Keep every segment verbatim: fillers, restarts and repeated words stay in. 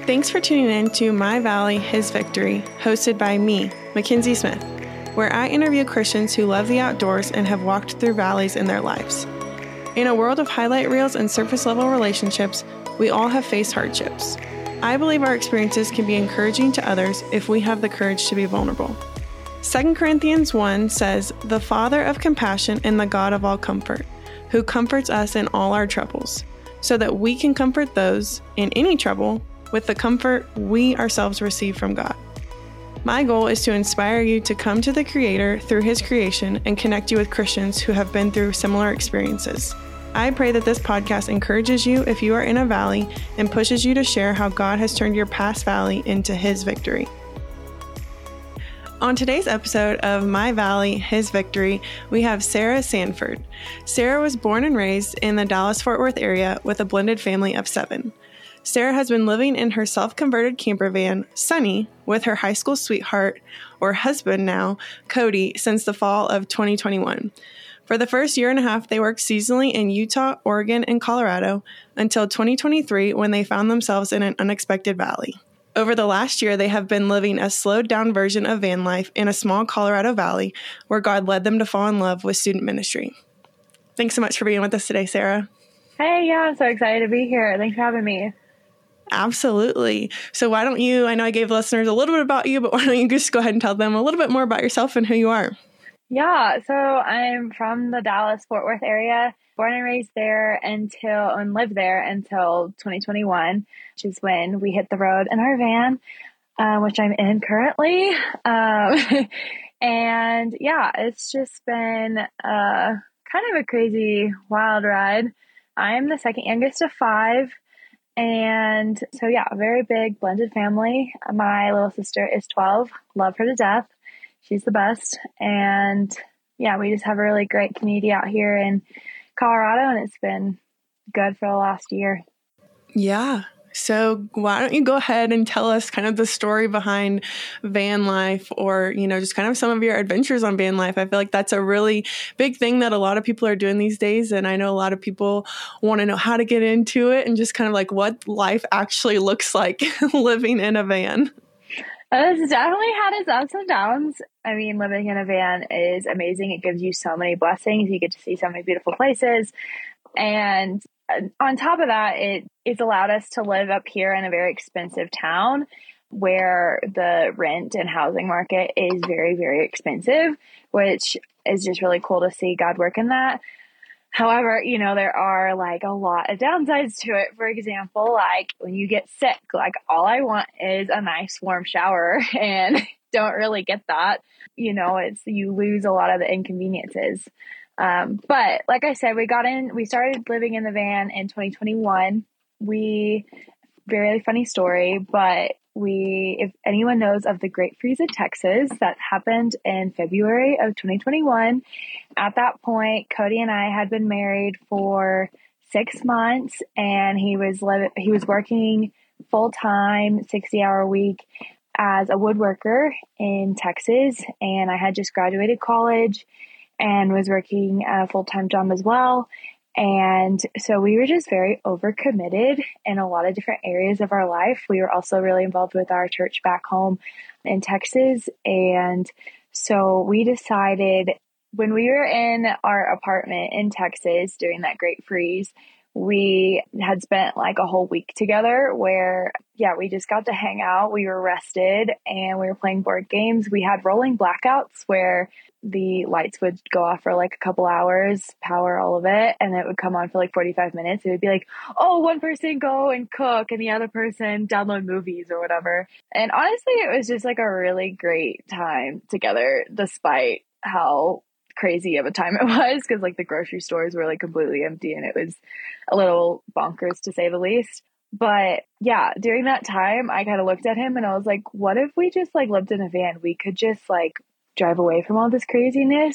Thanks for tuning in to My Valley, His Victory, hosted by me, Mackenzie Smith, where I interview Christians who love the outdoors and have walked through valleys in their lives. In a world of highlight reels and surface-level relationships, we all have faced hardships. I believe our experiences can be encouraging to others if we have the courage to be vulnerable. Second Corinthians one says, "The Father of compassion and the God of all comfort, who comforts us in all our troubles, so that we can comfort those in any trouble with the comfort we ourselves receive from God." My goal is to inspire you to come to the Creator through His creation and connect you with Christians who have been through similar experiences. I pray that this podcast encourages you if you are in a valley and pushes you to share how God has turned your past valley into His victory. On today's episode of My Valley, His Victory, we have Sarah Sanford. Sarah was born and raised in the Dallas-Fort Worth area with a blended family of seven. Sarah has been living in her self-converted camper van, Sunny, with her high school sweetheart, or husband now, Cody, since the fall of twenty twenty-one. For the first year and a half, they worked seasonally in Utah, Oregon, and Colorado until twenty twenty-three when they found themselves in an unexpected valley. Over the last year, they have been living a slowed-down version of van life in a small Colorado valley where God led them to fall in love with student ministry. Thanks so much for being with us today, Sarah. Hey, yeah, I'm so excited to be here. Thanks for having me. Absolutely. So why don't you, I know I gave listeners a little bit about you, but why don't you just go ahead and tell them a little bit more about yourself and who you are? Yeah, so I'm from the Dallas-Fort Worth area, born and raised there until, and lived there until twenty twenty-one, which is when we hit the road in our van, uh, which I'm in currently. Um, and yeah, it's just been uh, kind of a crazy, wild ride. I'm the second youngest of five. And so, yeah, a very big blended family. My little sister is twelve, love her to death. She's the best. And yeah, we just have a really great community out here in Colorado, and it's been good for the last year. Yeah. So why don't you go ahead and tell us kind of the story behind van life, or, you know, just kind of some of your adventures on van life. I feel like that's a really big thing that a lot of people are doing these days. And I know a lot of people want to know how to get into it and just kind of like what life actually looks like living in a van. It's definitely had its ups and downs. I mean, living in a van is amazing. It gives you so many blessings. You get to see so many beautiful places. And on top of that, it it's allowed us to live up here in a very expensive town where the rent and housing market is very, very expensive, which is just really cool to see God work in that. However, you know, there are like a lot of downsides to it. For example, like when you get sick, like all I want is a nice warm shower, and don't really get that. You know, it's, you lose a lot of the inconveniences. Um, but like I said, we got in, we started living in the van in twenty twenty-one. We, very funny story, but we, if anyone knows of the Great Freeze in Texas, that happened in February of twenty twenty-one. At that point, Cody and I had been married for six months, and he was living, he was working full time, sixty hour a week as a woodworker in Texas. And I had just graduated college and was working a full-time job as well. And so we were just very overcommitted in a lot of different areas of our life. We were also really involved with our church back home in Texas. And so we decided, when we were in our apartment in Texas during that great freeze, we had spent like a whole week together where, yeah, we just got to hang out. We were rested and we were playing board games. We had rolling blackouts where the lights would go off for like a couple hours, power all of it, and it would come on for like forty-five minutes. It would be like, oh, one person go and cook and the other person download movies or whatever. And honestly, it was just like a really great time together, despite how crazy of a time it was, because like the grocery stores were like completely empty and it was a little bonkers to say the least. But yeah, during that time, I kind of looked at him and I was like, what if we just like lived in a van? We could just like drive away from all this craziness.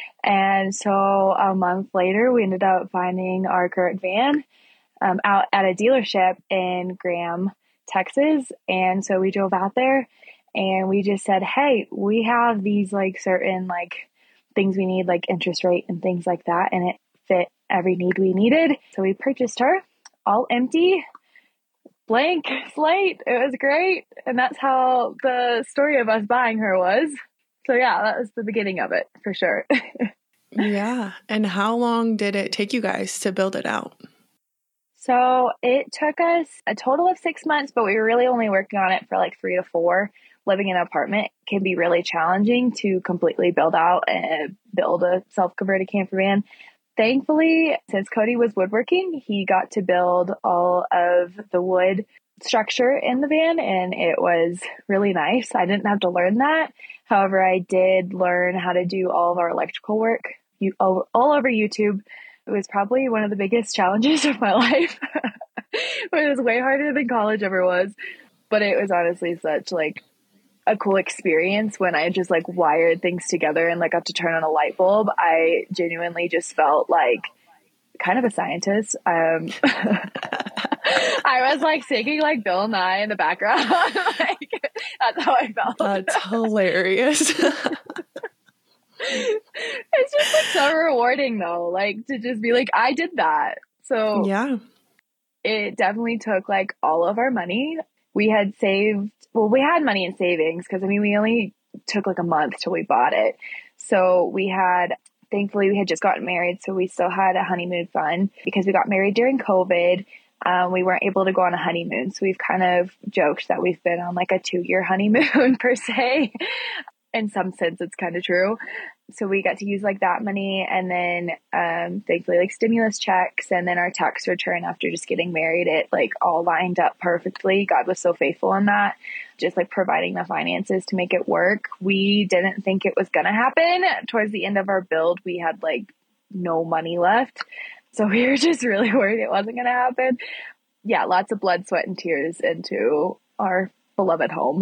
And so a month later, we ended up finding our current van um, out at a dealership in Graham, Texas. And so we drove out there and we just said, hey, we have these like certain like things we need, like interest rate and things like that. And it fit every need we needed. So we purchased her all empty, blank slate. It was great. And that's how the story of us buying her was. So yeah, that was the beginning of it for sure. Yeah. And how long did it take you guys to build it out? So it took us a total of six months, but we were really only working on it for like three to four. Living in an apartment can be really challenging to completely build out and build a self-converted camper van. Thankfully, since Cody was woodworking, he got to build all of the wood structure in the van, and it was really nice. I didn't have to learn that. However, I did learn how to do all of our electrical work you, all, all over YouTube. It was probably one of the biggest challenges of my life. It was way harder than college ever was, but it was honestly such like a cool experience when I just like wired things together and like got to turn on a light bulb. I genuinely just felt like kind of a scientist. Um, I was like singing like Bill Nye in the background. Like that's how I felt. That's hilarious. It's just like so rewarding though, like to just be like, I did that. So yeah, it definitely took like all of our money. We had saved, well, we had money in savings because I mean, we only took like a month till we bought it. So we had, thankfully, we had just gotten married. So we still had a honeymoon fund because we got married during COVID. Um, we weren't able to go on a honeymoon. So we've kind of joked that we've been on like a two year honeymoon per se. In some sense, it's kind of true. So we got to use like that money and then um, thankfully like stimulus checks and then our tax return after just getting married. It like all lined up perfectly. God was so faithful in that, just like providing the finances to make it work. We didn't think it was going to happen. Towards the end of our build, we had like no money left. So we were just really worried it wasn't going to happen. Yeah, lots of blood, sweat, and tears into our beloved home.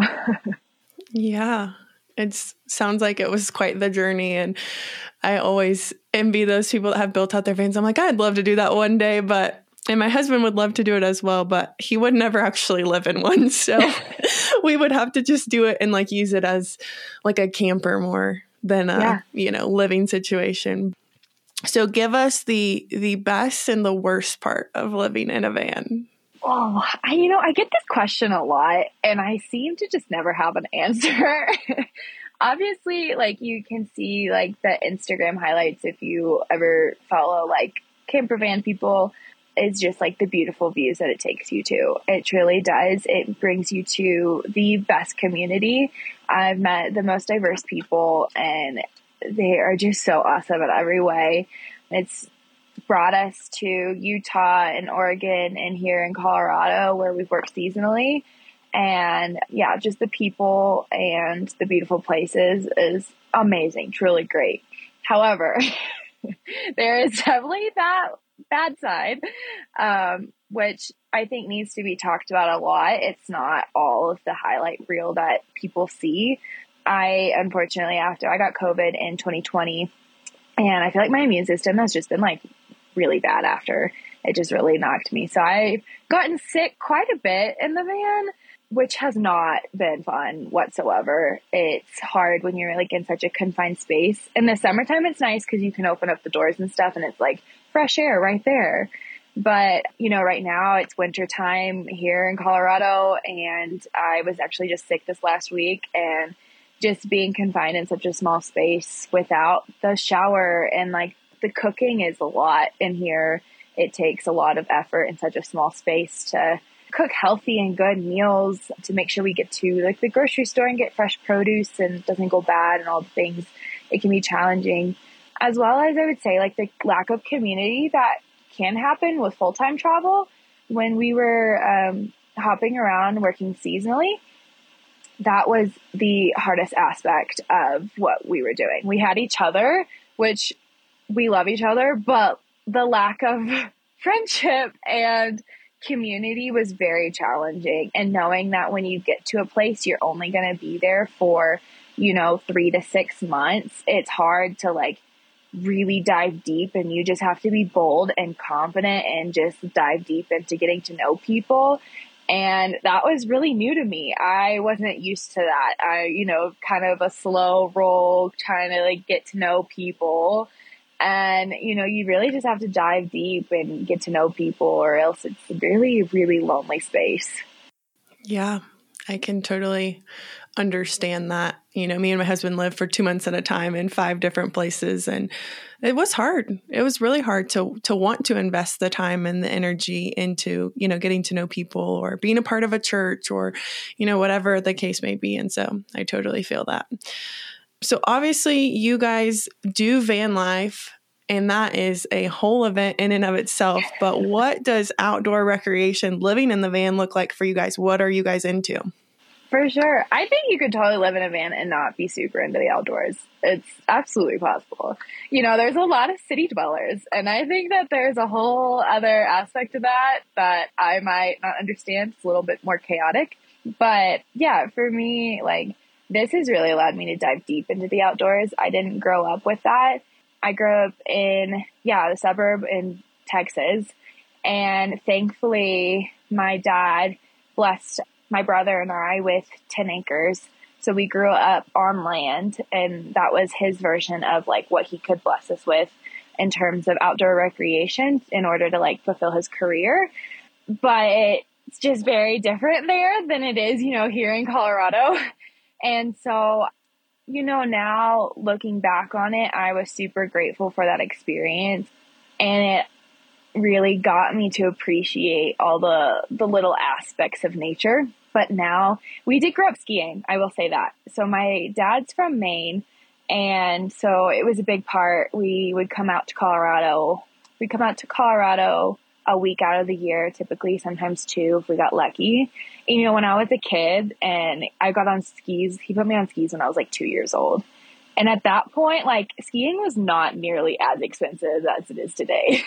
Yeah. It sounds like it was quite the journey. And I always envy those people that have built out their vans. I'm like, I'd love to do that one day, but, and my husband would love to do it as well, but he would never actually live in one. So we would have to just do it and like use it as like a camper more than a, yeah. you know, living situation. So give us the, the best and the worst part of living in a van. Oh, I, you know, I get this question a lot and I seem to just never have an answer. Obviously, like you can see like the Instagram highlights if you ever follow like camper van people, is just like the beautiful views that it takes you to. It truly does. It brings you to the best community. I've met the most diverse people and they are just so awesome in every way. It's brought us to Utah and Oregon and here in Colorado where we've worked seasonally. And yeah, just the people and the beautiful places is amazing, truly great. However, there is definitely that bad side, um, which I think needs to be talked about a lot. It's not all of the highlight reel that people see. I, unfortunately, after I got COVID in twenty twenty, and I feel like my immune system has just been like really bad after. It just really knocked me. So I've gotten sick quite a bit in the van, which has not been fun whatsoever. It's hard when you're like in such a confined space. In the summertime, it's nice because you can open up the doors and stuff and it's like fresh air right there. But, you know, right now it's winter time here in Colorado and I was actually just sick this last week and just being confined in such a small space without the shower and like the cooking is a lot in here. It takes a lot of effort in such a small space to cook healthy and good meals to make sure we get to like the grocery store and get fresh produce and it doesn't go bad and all the things. It can be challenging, as well as I would say like the lack of community that can happen with full-time travel. When we were um, hopping around working seasonally, that was the hardest aspect of what we were doing. We had each other, which we love each other, but the lack of friendship and community was very challenging. And knowing that when you get to a place, you're only going to be there for, you know, three to six months, it's hard to like really dive deep and you just have to be bold and confident and just dive deep into getting to know people. And that was really new to me. I wasn't used to that. I, you know, kind of a slow roll, trying to like get to know people. And, you know, you really just have to dive deep and get to know people, or else it's really, really lonely space. Yeah, I can totally understand that. You know, me and my husband lived for two months at a time in five different places, and it was hard. It was really hard to to want to invest the time and the energy into, you know, getting to know people or being a part of a church or, you know, whatever the case may be. And so I totally feel that. So obviously you guys do van life, and that is a whole event in and of itself. But what does outdoor recreation, living in the van, look like for you guys? What are you guys into? For sure. I think you could totally live in a van and not be super into the outdoors. It's absolutely possible. You know, there's a lot of city dwellers, and I think that there's a whole other aspect of that that I might not understand. It's a little bit more chaotic. But yeah, for me, like, this has really allowed me to dive deep into the outdoors. I didn't grow up with that. I grew up in, yeah, the suburb in Texas. And thankfully, my dad blessed my brother and I with ten acres. So we grew up on land, and that was his version of like what he could bless us with in terms of outdoor recreation in order to like fulfill his career. But it's just very different there than it is, you know, here in Colorado. And so, you know, now looking back on it, I was super grateful for that experience, and it really got me to appreciate all the, the little aspects of nature. But now we did grow up skiing. I will say that. So my dad's from Maine. And so it was a big part. We would come out to Colorado. We'd come out to Colorado a week out of the year, typically, sometimes two if we got lucky. And, you know, when I was a kid and I got on skis, he put me on skis when I was like two years old. And at that point, like, skiing was not nearly as expensive as it is today.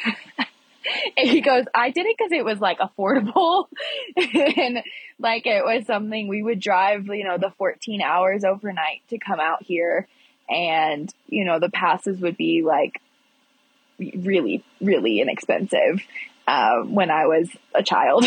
And he goes, I did it because it was like affordable. And like, it was something we would drive, you know, the fourteen hours overnight to come out here. And, you know, the passes would be like really, really inexpensive uh, when I was a child.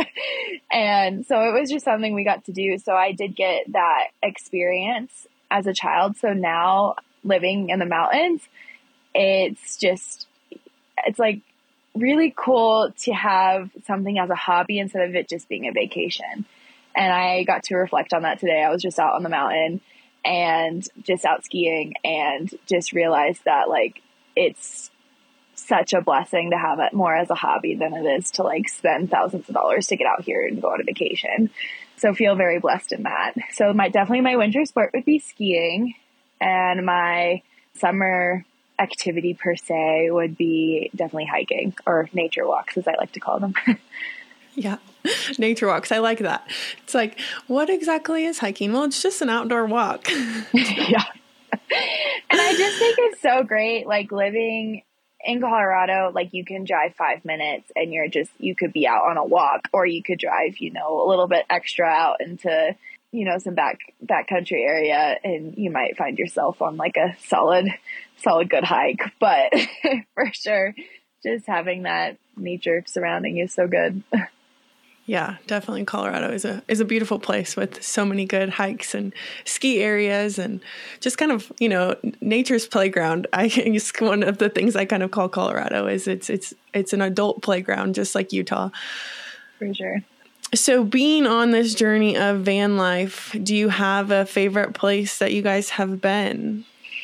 And so it was just something we got to do. So I did get that experience as a child. So now living in the mountains, it's just, it's like, really cool to have something as a hobby instead of it just being a vacation. And I got to reflect on that today. I was just out on the mountain and just out skiing, and just realized that like it's such a blessing to have it more as a hobby than it is to like spend thousands of dollars to get out here and go on a vacation. So feel very blessed in that. So my definitely my winter sport would be skiing, and my summer activity per se would be definitely hiking, or nature walks as I like to call them. Yeah. Nature walks. I like that. It's like, what exactly is hiking? Well, it's just an outdoor walk. Yeah. And I just think it's so great, like living in Colorado, like you can drive five minutes and you're just, you could be out on a walk, or you could drive, you know, a little bit extra out into, you know, some back, backcountry area, and you might find yourself on like a solid, solid good hike. But for sure, just having that nature surrounding you is so good. Yeah, definitely. Colorado is a is a beautiful place with so many good hikes and ski areas, and just kind of, you know, nature's playground. I guess one of the things I kind of call Colorado is it's it's it's an adult playground, just like Utah. For sure. So being on this journey of van life, do you have a favorite place that you guys have been?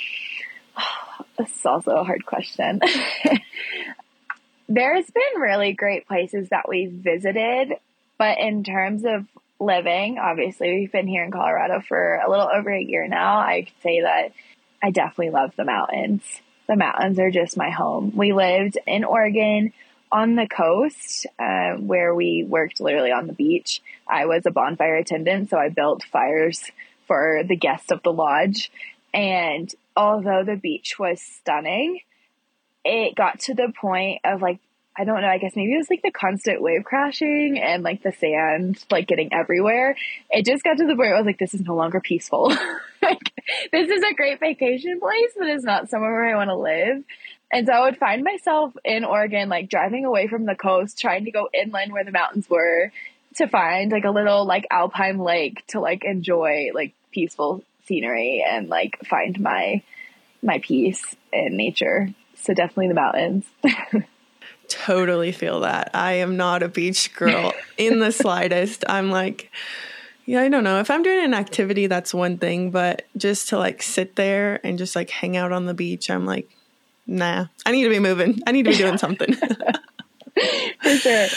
Oh, this is also a hard question. There's been really great places that we've visited, but in terms of living, obviously we've been here in Colorado for a little over a year now. I could say that I definitely love the mountains. The mountains are just my home. We lived in Oregon on the coast, uh, where we worked literally on the beach. I was a bonfire attendant, so I built fires for the guests of the lodge. And although the beach was stunning, it got to the point of like, I don't know, I guess maybe it was like the constant wave crashing and like the sand like getting everywhere. It just got to the point where I was like, this is no longer peaceful. Like, this is a great vacation place, but it's not somewhere where I want to live. And so I would find myself in Oregon, like driving away from the coast, trying to go inland where the mountains were to find like a little like alpine lake to like enjoy like peaceful scenery and like find my, my peace in nature. So definitely the mountains. Totally feel that. I am not a beach girl in the slightest. I'm like, yeah, I don't know. If I'm doing an activity, that's one thing, but just to like sit there and just like hang out on the beach, I'm like, nah, I need to be moving. I need to be doing something. For sure.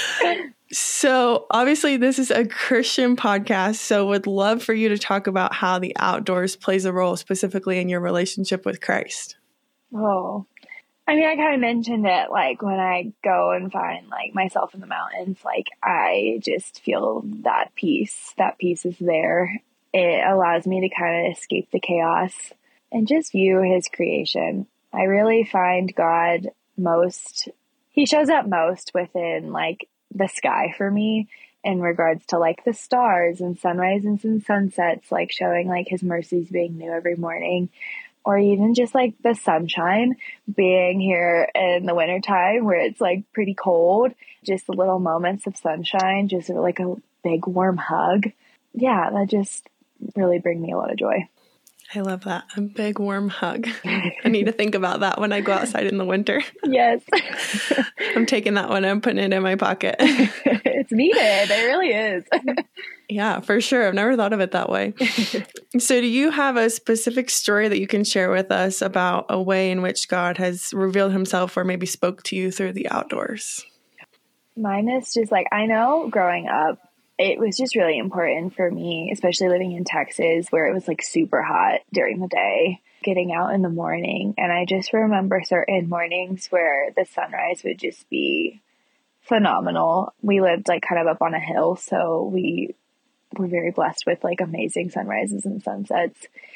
So obviously this is a Christian podcast, so would love for you to talk about how the outdoors plays a role specifically in your relationship with Christ. Oh, I mean, I kind of mentioned it, like when I go and find like myself in the mountains, like I just feel that peace. That peace is there. It allows me to kind of escape the chaos and just view his creation. I really find God most, he shows up most within like the sky for me in regards to like the stars and sunrises and sunsets, like showing like his mercies being new every morning. Or even just like the sunshine being here in the wintertime where it's like pretty cold, just the little moments of sunshine, just like a big warm hug. Yeah, that just really bring me a lot of joy. I love that. A big warm hug. I need to think about that when I go outside in the winter. Yes. I'm taking that one and putting it in my pocket. It's needed. It really is. Yeah, for sure. I've never thought of it that way. So do you have a specific story that you can share with us about a way in which God has revealed himself or maybe spoke to you through the outdoors? Mine is just like, I know growing up, it was just really important for me, especially living in Texas where it was like super hot during the day, getting out in the morning. And I just remember certain mornings where the sunrise would just be phenomenal. We lived like kind of up on a hill, so we were very blessed with like amazing sunrises and sunsets.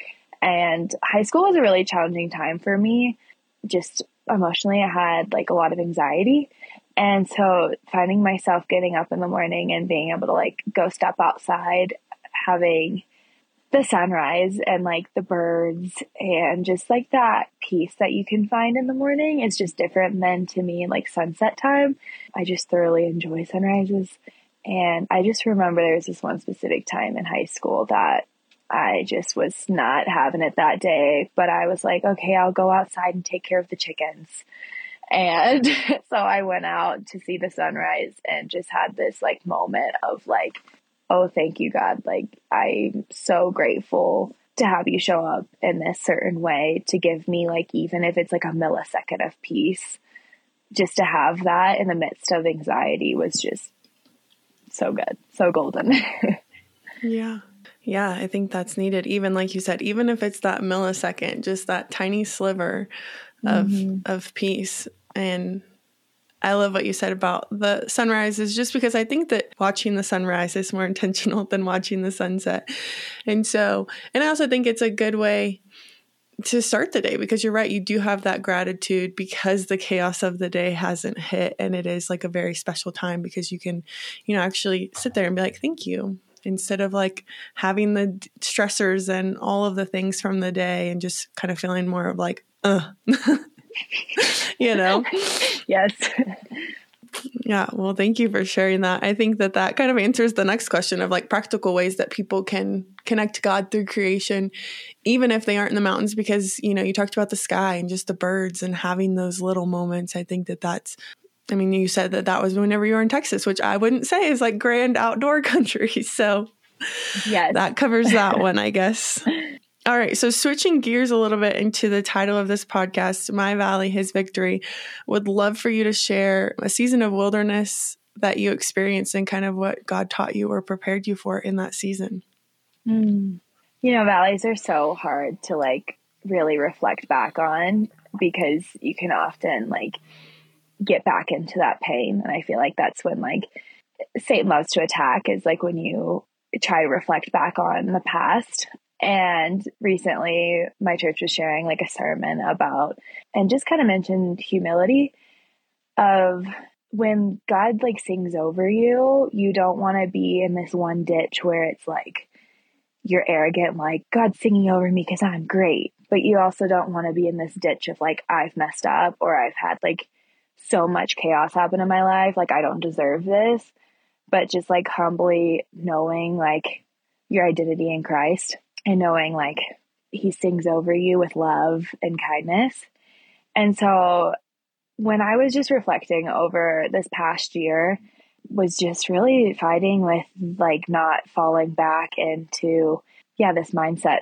And high school was a really challenging time for me. Just emotionally, I had like a lot of anxiety. And so finding myself getting up in the morning and being able to like go step outside, having the sunrise and like the birds and just like that peace that you can find in the morning is just different than to me like sunset time. I just thoroughly enjoy sunrises. And I just remember there was this one specific time in high school that I just was not having it that day, but I was like, okay, I'll go outside and take care of the chickens. And so I went out to see the sunrise and just had this like moment of like, oh, thank you, God. Like, I'm so grateful to have you show up in this certain way to give me like, even if it's like a millisecond of peace, just to have that in the midst of anxiety was just so good. So golden. Yeah. Yeah, I think that's needed. Even like you said, even if it's that millisecond, just that tiny sliver of mm-hmm. of peace. And I love what you said about the sunrises, just because I think that watching the sunrise is more intentional than watching the sunset. And so, and I also think it's a good way to start the day, because you're right, you do have that gratitude because the chaos of the day hasn't hit, and it is like a very special time because you can, you know, actually sit there and be like, thank you, instead of like having the stressors and all of the things from the day and just kind of feeling more of like, uh, you know? Yes. Yeah. Well, thank you for sharing that. I think that that kind of answers the next question of like practical ways that people can connect to God through creation, even if they aren't in the mountains, because, you know, you talked about the sky and just the birds and having those little moments. I think that that's, I mean, you said that that was whenever you were in Texas, which I wouldn't say is like grand outdoor country. So yes, that covers that one, I guess. All right. So switching gears a little bit into the title of this podcast, My Valley, His Victory, would love for you to share a season of wilderness that you experienced and kind of what God taught you or prepared you for in that season. Mm. You know, valleys are so hard to like really reflect back on because you can often like get back into that pain. And I feel like that's when like Satan loves to attack, is like when you try to reflect back on the past. And recently my church was sharing like a sermon about, and just kind of mentioned humility of when God like sings over you, you don't want to be in this one ditch where it's like, you're arrogant, like God's singing over me because I'm great. But you also don't want to be in this ditch of like, I've messed up or I've had like so much chaos happen in my life. Like I don't deserve this, but just like humbly knowing like your identity in Christ and knowing like he sings over you with love and kindness. And so when I was just reflecting over this past year, was just really fighting with like not falling back into, yeah, this mindset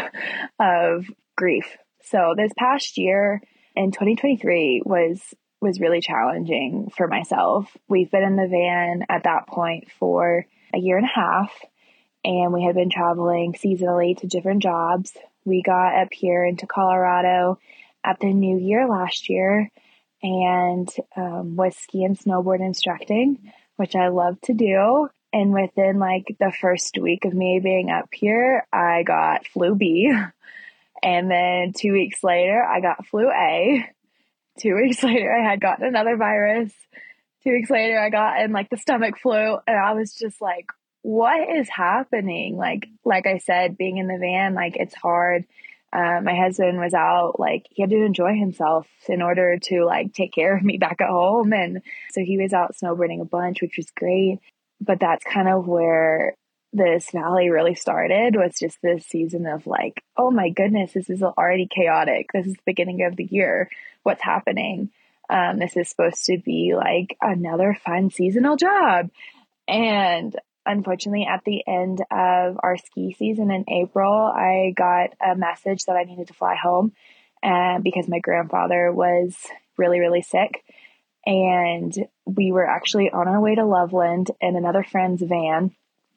of grief. So this past year in twenty twenty-three was was really challenging for myself. We've been in the van at that point for a year and a half, and we had been traveling seasonally to different jobs. We got up here into Colorado at the new year last year and um, was ski and snowboard instructing, which I love to do. And within like the first week of me being up here, I got flu B. And then two weeks later, I got flu A. Two weeks later, I had gotten another virus. Two weeks later, I got in like the stomach flu. And I was just like, what is happening? Like, like I said, being in the van, like it's hard. Uh, my husband was out, like he had to enjoy himself in order to like take care of me back at home. And so he was out snowboarding a bunch, which was great. But that's kind of where this valley really started, was just this season of like, oh my goodness, this is already chaotic. This is the beginning of the year. What's happening? Um, this is supposed to be like another fun seasonal job. And unfortunately, at the end of our ski season in April, I got a message that I needed to fly home uh, because my grandfather was really, really sick. And we were actually on our way to Loveland in another friend's van.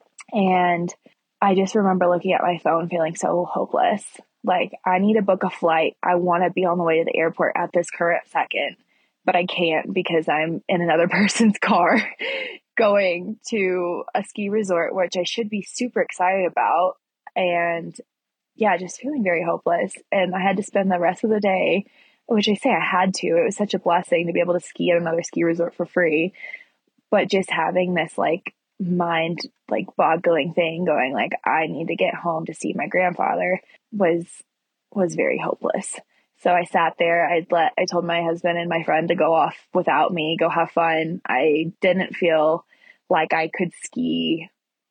And I just remember looking at my phone feeling so hopeless. Like, I need to book a flight. I want to be on the way to the airport at this current second, but I can't because I'm in another person's car going to a ski resort, which I should be super excited about. And yeah, just feeling very hopeless. And I had to spend the rest of the day, which I say I had to, it was such a blessing to be able to ski at another ski resort for free. But just having this like mind like boggling thing going, like, I need to get home to see my grandfather was, was very hopeless. So I sat there, I let, I told my husband and my friend to go off without me, go have fun. I didn't feel like I could ski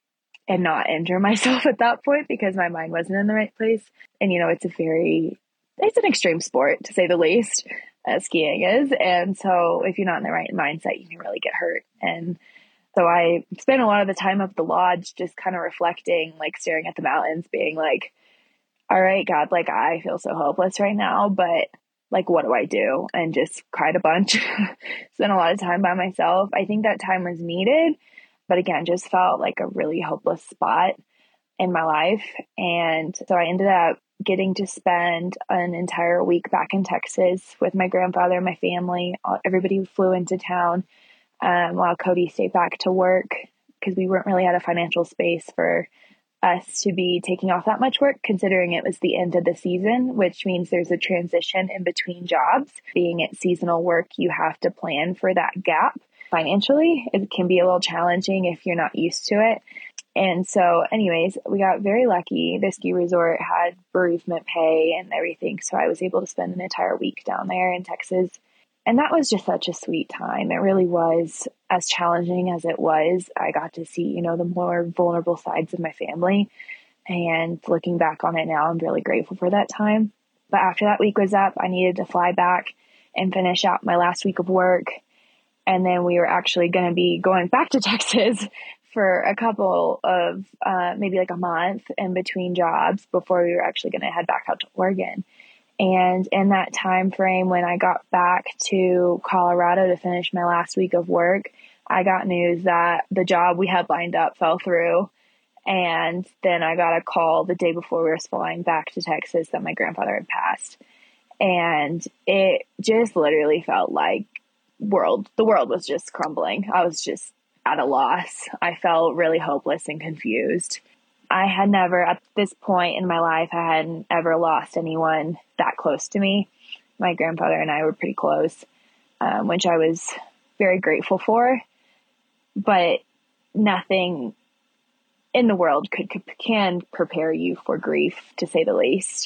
and not injure myself at that point because my mind wasn't in the right place. And, you know, it's a very, it's an extreme sport to say the least, as skiing is. And so if you're not in the right mindset, you can really get hurt. And so I spent a lot of the time up at the lodge just kind of reflecting, like staring at the mountains, being like, all right, God, like I feel so hopeless right now, but like, what do I do? And just cried a bunch, spent a lot of time by myself. I think that time was needed, but again, just felt like a really hopeless spot in my life. And so I ended up getting to spend an entire week back in Texas with my grandfather and my family. Everybody flew into town um, while Cody stayed back to work because we weren't really at a financial space for us to be taking off that much work, considering it was the end of the season, which means there's a transition in between jobs. Being it seasonal work, you have to plan for that gap financially. It can be a little challenging if you're not used to it. And so anyways, we got very lucky. The ski resort had bereavement pay and everything. So I was able to spend an entire week down there in Texas. And that was just such a sweet time. It really was. As challenging as it was, I got to see, you know, the more vulnerable sides of my family. And looking back on it now, I'm really grateful for that time. But after that week was up, I needed to fly back and finish out my last week of work. And then we were actually going to be going back to Texas for a couple of, uh, maybe like a month in between jobs before we were actually going to head back out to Oregon. And in that time frame, when I got back to Colorado to finish my last week of work, I got news that the job we had lined up fell through. And then I got a call the day before we were flying back to Texas that my grandfather had passed. And it just literally felt like world, the world was just crumbling. I was just at a loss. I felt really hopeless and confused. I had never, at this point in my life, I hadn't ever lost anyone that close to me. My grandfather and I were pretty close, um, which I was very grateful for. But nothing in the world could, could can prepare you for grief, to say the least.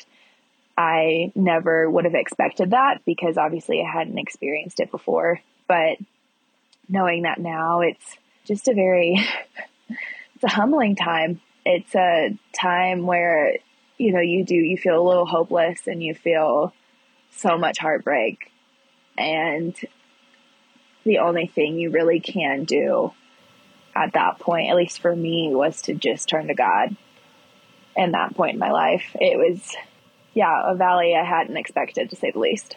I never would have expected that because obviously I hadn't experienced it before. But knowing that now, it's just a very, it's a humbling time. It's a time where, you know, you do, you feel a little hopeless and you feel so much heartbreak. And the only thing you really can do at that point, at least for me, was to just turn to God. And that point in my life, it was, yeah, a valley I hadn't expected, to say the least.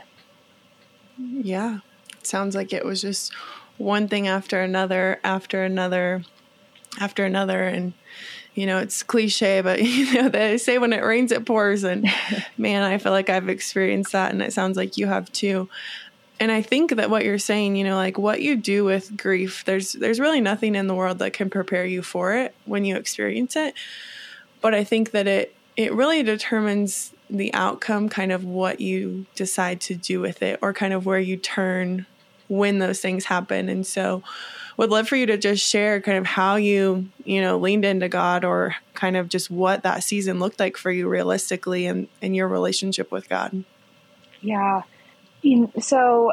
Yeah. It sounds like it was just one thing after another, after another, after another. And, you know, it's cliche, but, you know, they say when it rains, it pours. And man, I feel like I've experienced that. And it sounds like you have too. And I think that what you're saying, you know, like what you do with grief, there's there's really nothing in the world that can prepare you for it when you experience it. But I think that it it really determines the outcome, kind of what you decide to do with it, or kind of where you turn when those things happen. And so would love for you to just share kind of how you, you know, leaned into God, or kind of just what that season looked like for you realistically in, in your relationship with God. Yeah. So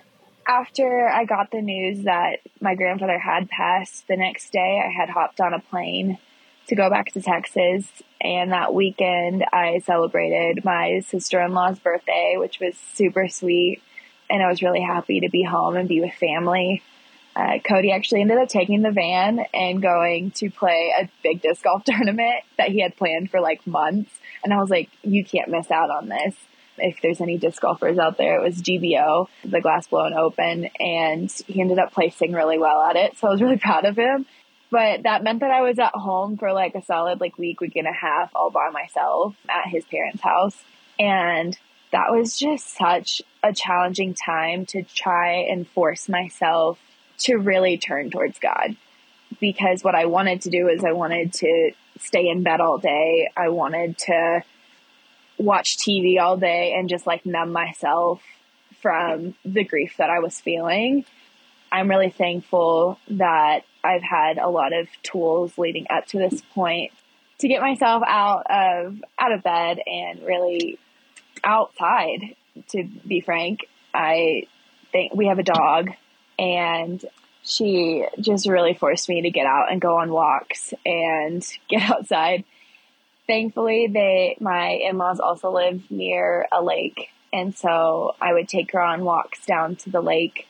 after I got the news that my grandfather had passed, the next day I had hopped on a plane to go back to Texas. And that weekend I celebrated my sister-in-law's birthday, which was super sweet. And I was really happy to be home and be with family. Uh, Cody actually ended up taking the van and going to play a big disc golf tournament that he had planned for like months. And I was like, you can't miss out on this. If there's any disc golfers out there, it was G B O, the Glass Blown Open, and he ended up placing really well at it. So I was really proud of him. But that meant that I was at home for like a solid like week, week and a half all by myself at his parents' house. And that was just such a challenging time to try and force myself to really turn towards God. Because what I wanted to do is I wanted to stay in bed all day. I wanted to watch T V all day and just like numb myself from the grief that I was feeling. I'm really thankful that I've had a lot of tools leading up to this point to get myself out of out of bed and really outside. To be frank, I think we have a dog, and she just really forced me to get out and go on walks and get outside. Thankfully, they my in-laws also live near a lake, and so I would take her on walks down to the lake.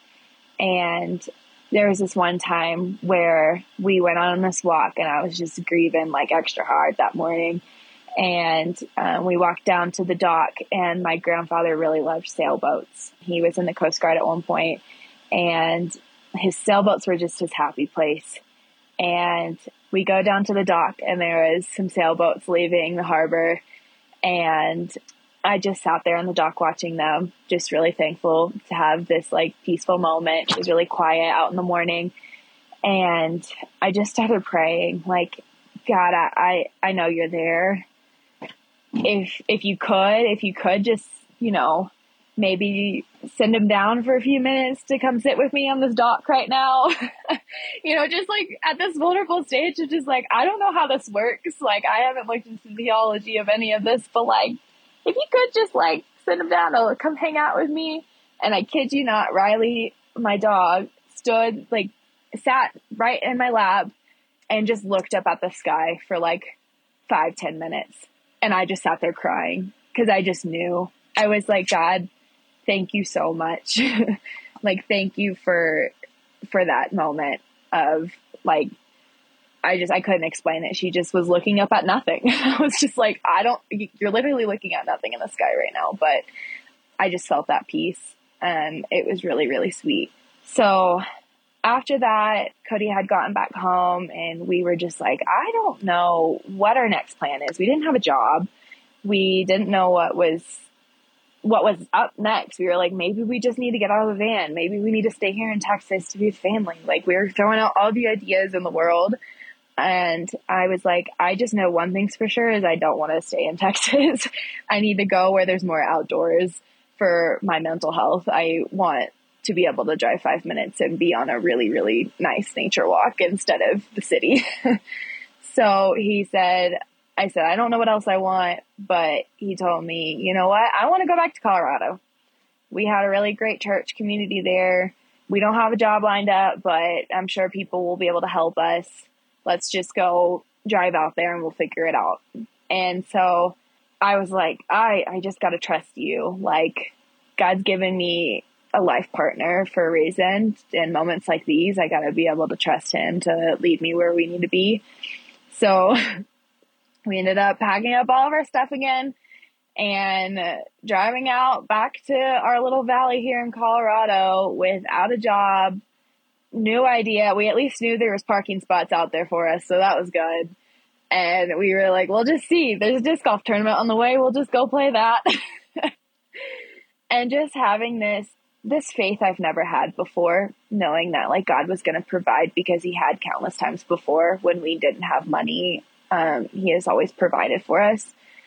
And there was this one time where we went on this walk, and I was just grieving like extra hard that morning. And uh, we walked down to the dock, and my grandfather really loved sailboats. He was in the Coast Guard at one point, and his sailboats were just his happy place. And we go down to the dock, and there is some sailboats leaving the harbor. And I just sat there on the dock watching them, just really thankful to have this like peaceful moment. It was really quiet out in the morning. And I just started praying, like, God, I, I, I know you're there. If, if you could, if you could just, you know, maybe send him down for a few minutes to come sit with me on this dock right now. You know, just like at this vulnerable stage of just like, I don't know how this works. Like, I haven't looked into the theology of any of this, but like, if you could just like send him down or come hang out with me. And I kid you not, Riley, my dog, stood like, sat right in my lap and just looked up at the sky for like five, ten minutes. And I just sat there crying because I just knew. I was like, God, thank you so much. Like, thank you for, for that moment of like, I just, I couldn't explain it. She just was looking up at nothing. I was just like, I don't, you're literally looking at nothing in the sky right now. But I just felt that peace, and it was really, really sweet. So after that, Cody had gotten back home, and we were just like, I don't know what our next plan is. We didn't have a job. We didn't know what was, what was up next. We were like, maybe we just need to get out of the van. Maybe we need to stay here in Texas to be with family. Like, we were throwing out all the ideas in the world. And I was like, I just know one thing's for sure is I don't want to stay in Texas. I need to go where there's more outdoors for my mental health. I want to be able to drive five minutes and be on a really, really nice nature walk instead of the city. So he said, I said, I don't know what else I want, but he told me, you know what? I want to go back to Colorado. We had a really great church community there. We don't have a job lined up, but I'm sure people will be able to help us. Let's just go drive out there and we'll figure it out. And so I was like, I, I just got to trust you. Like, God's given me a life partner for a reason. In moments like these, I got to be able to trust him to lead me where we need to be. So we ended up packing up all of our stuff again and driving out back to our little valley here in Colorado without a job. No idea. We at least knew there was parking spots out there for us, so that was good. And we were like, we'll just see. There's a disc golf tournament on the way. We'll just go play that. And just having this this faith I've never had before, knowing that like God was going to provide, because he had countless times before when we didn't have money. Um, he has always provided for us.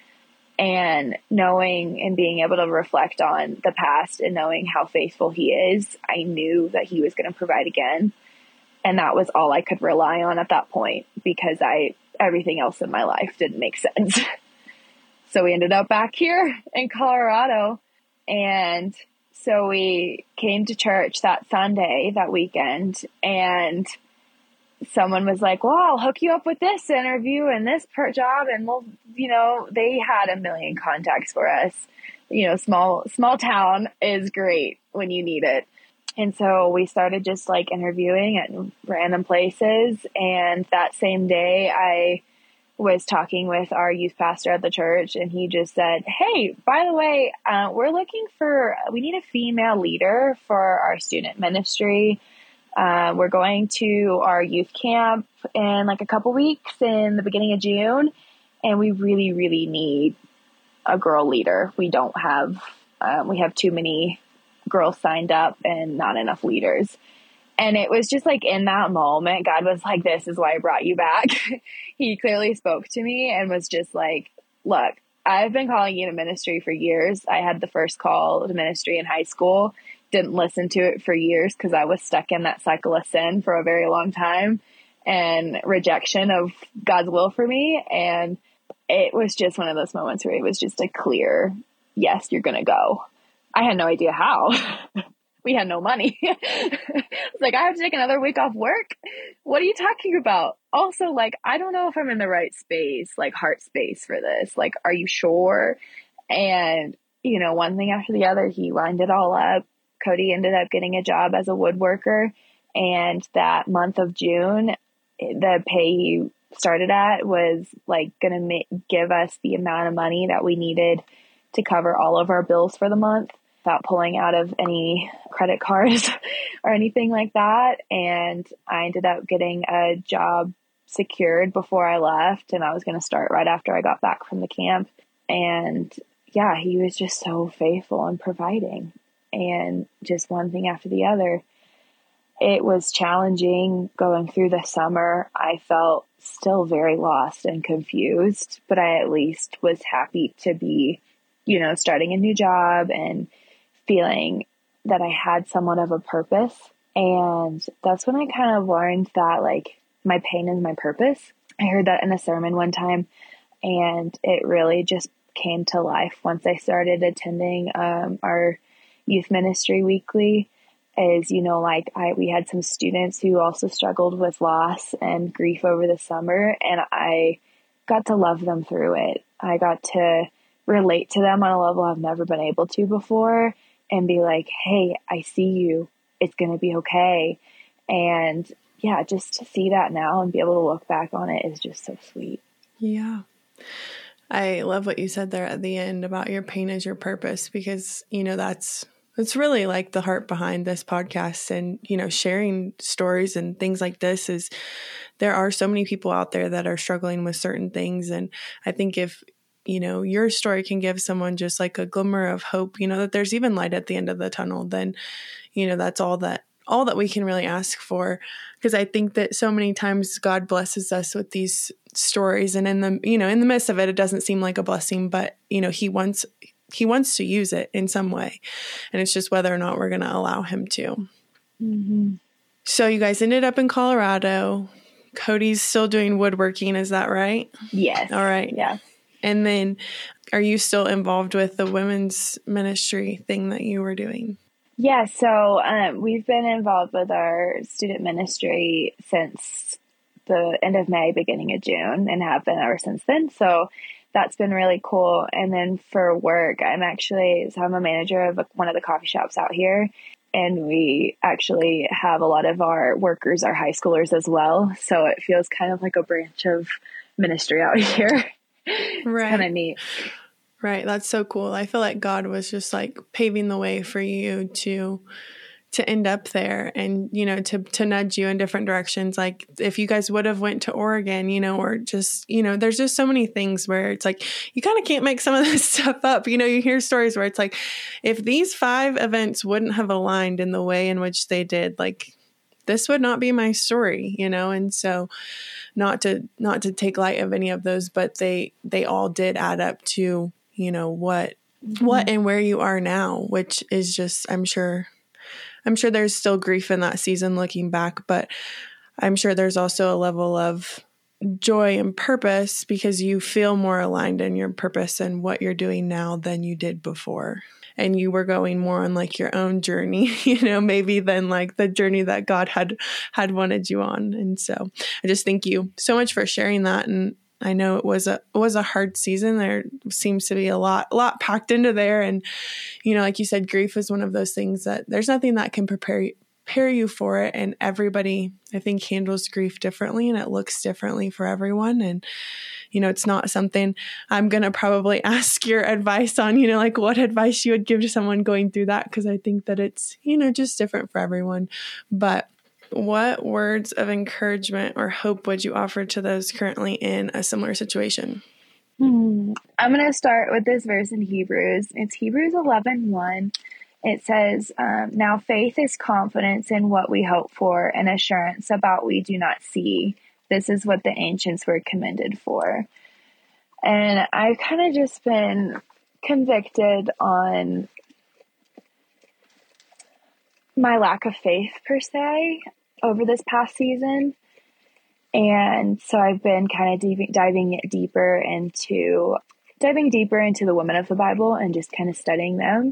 And knowing and being able to reflect on the past and knowing how faithful he is, I knew that he was going to provide again. And that was all I could rely on at that point, because I everything else in my life didn't make sense. So we ended up back here in Colorado. And so we came to church that Sunday, that weekend, and someone was like, well, I'll hook you up with this interview and this per job. And we'll, you know, they had a million contacts for us. You know, small, small town is great when you need it. And so we started just like interviewing at random places. And that same day I was talking with our youth pastor at the church, and he just said, hey, by the way, uh, we're looking for, we need a female leader for our student ministry. Uh, we're going to our youth camp in like a couple weeks in the beginning of June. And we really, really need a girl leader. We don't have, uh, we have too many girls signed up and not enough leaders. And it was just like in that moment, God was like, this is why I brought you back. He clearly spoke to me and was just like, look, I've been calling you to ministry for years. I had the first call to ministry in high school, didn't listen to it for years because I was stuck in that cycle of sin for a very long time and rejection of God's will for me. And it was just one of those moments where it was just a clear, yes, you're going to go. I had no idea how. We had no money. It's like, I have to take another week off work. What are you talking about? Also, like, I don't know if I'm in the right space, like heart space for this. Like, are you sure? And, you know, one thing after the other, he lined it all up. Cody ended up getting a job as a woodworker. And that month of June, the pay he started at was like going to ma- give us the amount of money that we needed to cover all of our bills for the month without pulling out of any credit cards or anything like that. And I ended up getting a job secured before I left, and I was going to start right after I got back from the camp. And yeah, he was just so faithful and providing, and just one thing after the other. It was challenging going through the summer. I felt still very lost and confused, but I at least was happy to be, you know, starting a new job and feeling that I had somewhat of a purpose. And that's when I kind of learned that like my pain is my purpose. I heard that in a sermon one time, and it really just came to life once I started attending um, our youth ministry weekly. Is, you know, like I, we had some students who also struggled with loss and grief over the summer, and I got to love them through it. I got to relate to them on a level I've never been able to before, and be like, hey, I see you. It's going to be okay. And yeah, just to see that now and be able to look back on it is just so sweet. Yeah. I love what you said there at the end about your pain is your purpose, because, you know, that's, it's really like the heart behind this podcast, and, you know, sharing stories and things like this is there are so many people out there that are struggling with certain things. And I think if, you know, your story can give someone just like a glimmer of hope, you know, that there's even light at the end of the tunnel, then, you know, that's all that, all that we can really ask for. Because I think that so many times God blesses us with these stories, and in the, you know, in the midst of it, it doesn't seem like a blessing, but, you know, he wants, he wants to use it in some way. And it's just whether or not we're going to allow him to. Mm-hmm. So you guys ended up in Colorado. Cody's still doing woodworking. Is that right? Yes. All right. Yeah. And then are you still involved with the women's ministry thing that you were doing? Yeah. So um, we've been involved with our student ministry since the end of May, beginning of June, and have been ever since then. So that's been really cool. And then for work, I'm actually, so I'm a manager of one of the coffee shops out here. And we actually have a lot of our workers are high schoolers as well. So it feels kind of like a branch of ministry out here. Right. Kind of neat. Right. That's so cool. I feel like God was just like paving the way for you to to end up there and, you know, to, to nudge you in different directions. Like if you guys would have went to Oregon, you know, or just, you know, there's just so many things where it's like, you kind of can't make some of this stuff up. You know, you hear stories where it's like, if these five events wouldn't have aligned in the way in which they did, like this would not be my story, you know? And so not to, not to take light of any of those, but they, they all did add up to, you know, what, mm-hmm. what and where you are now, which is just, I'm sure, I'm sure there's still grief in that season looking back, but I'm sure there's also a level of joy and purpose because you feel more aligned in your purpose and what you're doing now than you did before. And you were going more on like your own journey, you know, maybe than like the journey that God had, had wanted you on. And so I just thank you so much for sharing that. And I know it was a it was a hard season. There seems to be a lot a lot packed into there, and you know, like you said, grief is one of those things that there's nothing that can prepare you, prepare you for it. And everybody, I think, handles grief differently, and it looks differently for everyone. And you know, it's not something I'm gonna probably ask your advice on. You know, like what advice you would give to someone going through that, because I think that it's you know just different for everyone, but. What words of encouragement or hope would you offer to those currently in a similar situation? Hmm. I'm going to start with this verse in Hebrews. It's Hebrews eleven one. It says, um, now faith is confidence in what we hope for and assurance about what we do not see. This is what the ancients were commended for. And I've kind of just been convicted on my lack of faith per se over this past season. And so I've been kind of diving, diving deeper into diving deeper into the women of the Bible and just kind of studying them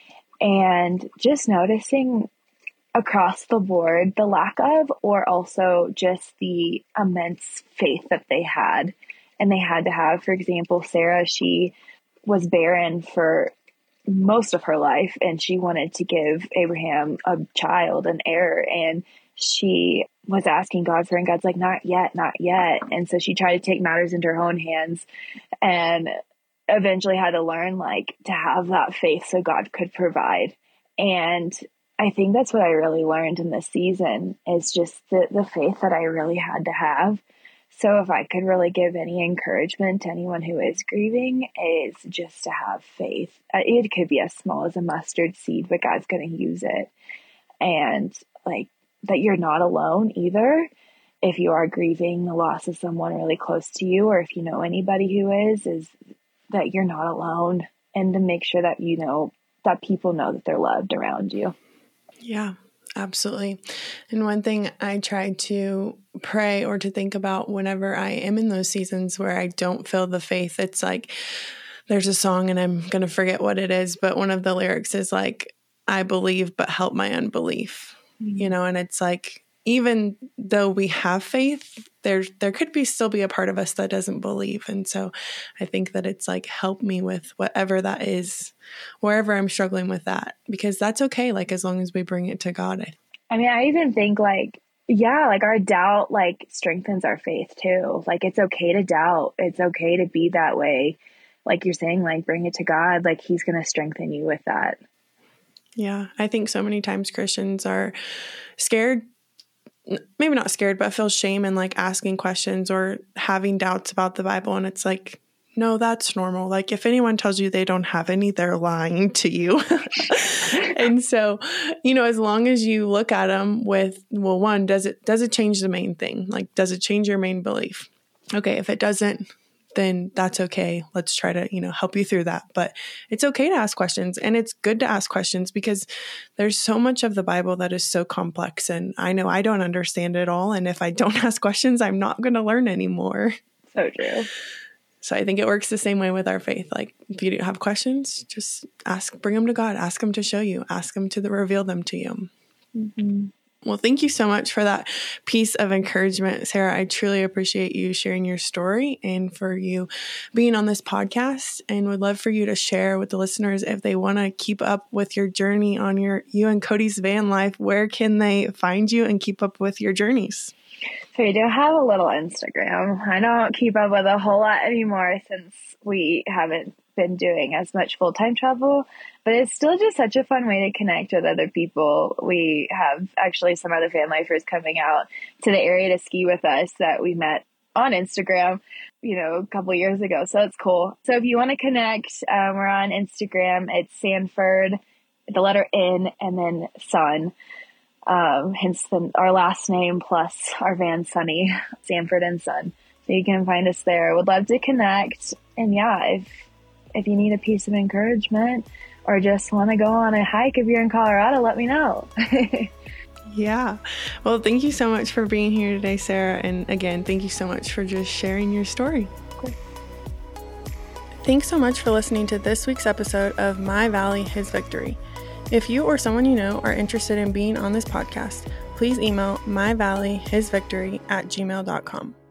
and just noticing across the board the lack of, or also just the immense faith that they had and they had to have. For example, Sarah, she was barren for most of her life, and she wanted to give Abraham a child, an heir, and she was asking God for it, and God's like, not yet, not yet. And so she tried to take matters into her own hands and eventually had to learn like to have that faith so God could provide. And I think that's what I really learned in this season is just the, the faith that I really had to have. So if I could really give any encouragement to anyone who is grieving, is just to have faith. It could be as small as a mustard seed, but God's going to use it. And like that you're not alone either. If you are grieving the loss of someone really close to you, or if you know anybody who is, is that you're not alone, and to make sure that you know that people know that they're loved around you. Yeah, absolutely. And one thing I try to pray or to think about whenever I am in those seasons where I don't feel the faith, it's like there's a song and I'm going to forget what it is, but one of the lyrics is like, I believe, but help my unbelief, mm-hmm. you know, and it's like, even though we have faith, there there could be still be a part of us that doesn't believe. And so I think that it's like, help me with whatever that is, wherever I'm struggling with that, because that's okay. Like, as long as we bring it to God. I mean, I even think like, yeah, like our doubt, like strengthens our faith too. Like, it's okay to doubt. It's okay to be that way. Like you're saying, like bring it to God, like he's going to strengthen you with that. Yeah. I think so many times Christians are scared, maybe not scared, but feel shame in like asking questions or having doubts about the Bible. And it's like, no, that's normal. Like if anyone tells you they don't have any, they're lying to you. And so, you know, as long as you look at them with, well, one, does it, does it change the main thing? Like, does it change your main belief? Okay. If it doesn't, then that's okay. Let's try to, you know, help you through that. But it's okay to ask questions, and it's good to ask questions because there's so much of the Bible that is so complex, and I know I don't understand it all. And if I don't ask questions, I'm not going to learn anymore. So true. So I think it works the same way with our faith. Like if you have questions, just ask, bring them to God, ask him to show you, ask him to reveal them to you. Mm-hmm. Well, thank you so much for that piece of encouragement, Sarah. I truly appreciate you sharing your story and for you being on this podcast, and would love for you to share with the listeners if they want to keep up with your journey on your you and Cody's van life. Where can they find you and keep up with your journeys? So we do have a little Instagram. I don't keep up with a whole lot anymore since we haven't been doing as much full-time travel, but it's still just such a fun way to connect with other people. We have actually some other van lifers coming out to the area to ski with us that we met on Instagram, you know, a couple years ago. So it's cool. So if you want to connect, um, we're on Instagram. It's Sanford, the letter N, and then Sun. Um, hence the, our last name plus our van, Sunny, Sanford and Sun. So you can find us there. Would love to connect. And yeah, if if you need a piece of encouragement or just want to go on a hike if you're in Colorado, let me know. Yeah. Well, thank you so much for being here today, Sarah. And again, thank you so much for just sharing your story. Cool. Thanks so much for listening to this week's episode of My Valley, His Victory. If you or someone you know are interested in being on this podcast, please email myvalleyhisvictory at gmail dot com.